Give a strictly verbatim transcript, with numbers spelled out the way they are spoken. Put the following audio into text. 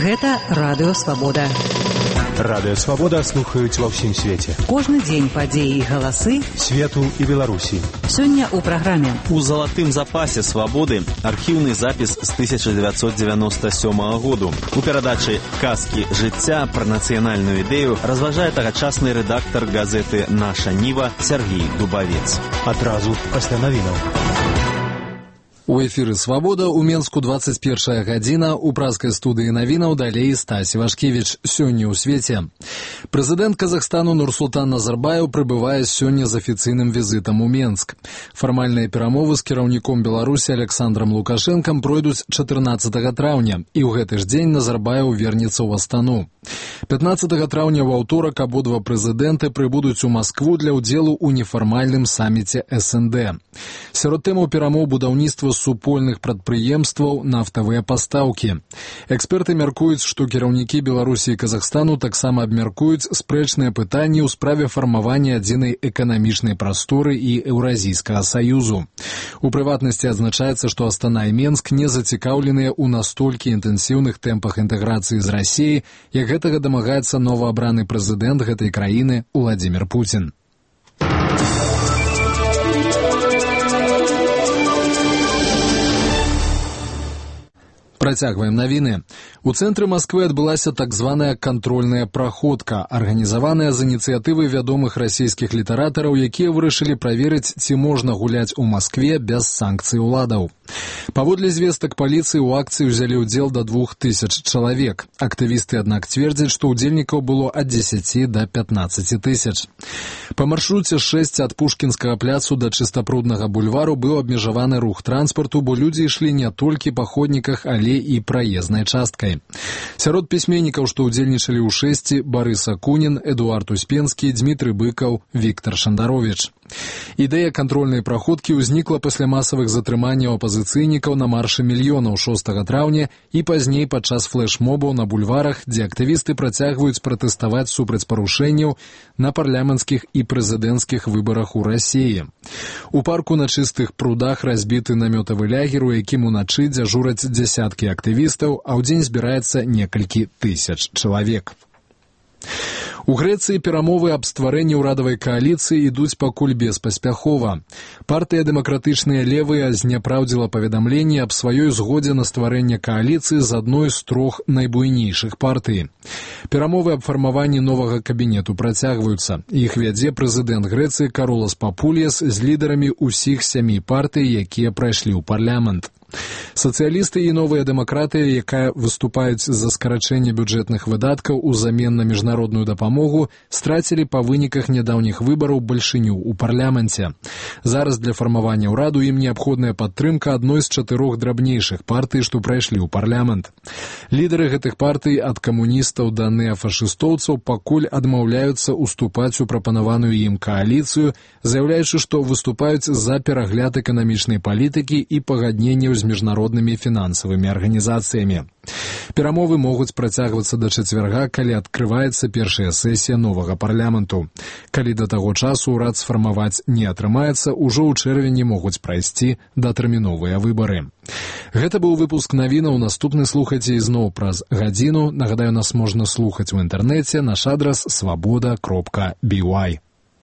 Гэта Радыё Свабода. Радыё Свабода слухаюць ва ўсім свеце. Кожны дзень падзеі і галасы свету і Беларусі. Сёння ў праграме. У залатым запасе свабоды архіўны запіс з тысяча дзевяцьсот дзевяноста сёмага году. У перадачы «Казкі жыцця» пра нацыянальную ідэю разважае тагачасны рэдактар газеты «Наша Ніва» Сергей Дубавец. Адразу пасля навінаў. У эфіры «Свабода» у Менску двадцать першая гадзіна, у празкай студыі навінаў далей Стась Івашкевіч. Сёння ў свеце. Прэзідэнт Казахстану Нурсултан Назарбаев прыбывае сёння з афіцыйным візітам у Менск. Фармальныя перамовы з кіраўніком Беларусі Александром Лукашэнкам пройдуць чатырнаццатага траўня, і ў гэты ж дзень Назарбаев вернецца ў Астану. пятнаццатага траўня ў аўторак абодва прэзідэнты прыбудуць у Маскву для ўдзелу ў нефармальным саміце эс эн дэ. Сярод тэмаў перамоў будаўніцтва супольных прадпрыемстваў, нафтавыя пастаўкі. Эксперты мяркуюць, што кіраўнікі Беларусі і Казахстану таксама абмяркуюць спрэчныя пытанні ў справе фармавання адзінай эканамічнай прасторы і Еўразійскага саюзу. У прыватнасці адзначаецца, што Астана і Менск не зацікаўленыя ў настолькі інтэнсіўных тэмпах інтэграцыі з Расіяй, як гэтага дамагаецца новаабраны прэзідэнт гэтай краіны Уладзімір Пуцін. Працягваем навіны. У цэнтры Масквы адбылася так званая кантрольная праходка, арганізаваная з ініцыятывы вядомых расійскіх літаратараў, якія вырашылі праверыць, ці можна гуляць у Маскве без санкцый уладаў. Паводле звестак паліцыі ў акцыі ўзялі ўдзел да двух тысяч чалавек. Актывісты, аднак, цвердзяць, што ўдзельнікаў было ад дзесяці да пятнаццаці тысяч. Па маршруце шэсць ад Пушкінскага пляцу да Чыстапруднага бульвару быў абмежаваны рух транспарту, бо людзі ішлі не толькі па ходніках, але і праезнай часткай. Сярод пісьменнікаў, што ўдзельнічалі ў шэсці, Барыс Акунін, Эдуард Успенскі, Дмітрый Быкаў, Віктар Шандаровіч. Ідэя кантрольнай праходкі ўзнікла пасля масавых затрыманняў апазіцыйнікаў на маршы мільёнаў шостага траўня і пазней падчас флэш-мобаў на бульварах, дзе актывісты працягваюць пратэставаць супраць парушэнняў на парламенцкіх і прэзідэнцкіх выбарах у Расіі. У парку на Чыстых прудах разбіты намётавы лягер, у якім уначы дзяжураць дзясяткі актывістаў, а ў дзень збіраецца некалькі тысяч чалавек. У Грэцыі перамовы аб стварэнні ўрадавай кааліцыі ідуць пакуль беспаспяхова. Партыя «Дэмакратычныя левыя» зняпраўдзіла паведамленне аб сваёй згодзе на стварэнне кааліцыі з адной з трох найбуйнейшых партый. Перамовы аб фармаванні новага кабінету працягваюцца. Іх вядзе прэзідэнт Грэцыі Каролас Папульяс з лідарамі ўсіх сямі партый, якія прайшлі ў парламент. Сацыялісты і новыя дэмакратыя, якая выступаюць за скарачэнне бюджэтных выдаткаў узамен на міжнародную дапамогу, страцілі па выніках нядаўніх выбараў бальшыню ў парламенце. Зараз для фармавання ўраду ім неабходная падтрымка адной з чатырох драбнейшых партый, што прайшлі ў парламент. Лідары гэтых партый ад камуністаў да неафашыстоўцаў пакуль адмаўляюцца уступаць у прапанаваную ім кааліцыю, заяўляючы, што выступаюць за перагляд эканамічнай палітыкі і пагадненняў з міжнароднымі фінансавымі арганізацыямі. Перамовы могуць працягвацца да чацвярга, калі адкрываецца першая сесія новага парламенту. Калі да таго часу ўрад сфармаваць не атрымаецца, ужо ў чэрвені могуць прайсці датэрміновыя выбары. Гэта быў выпуск навінаў. Наступны слухайце ізноў праз гадзіну. Нагадаю, нас можна слухаць у інтэрнэце. Наш адрас свабода кропка би уай.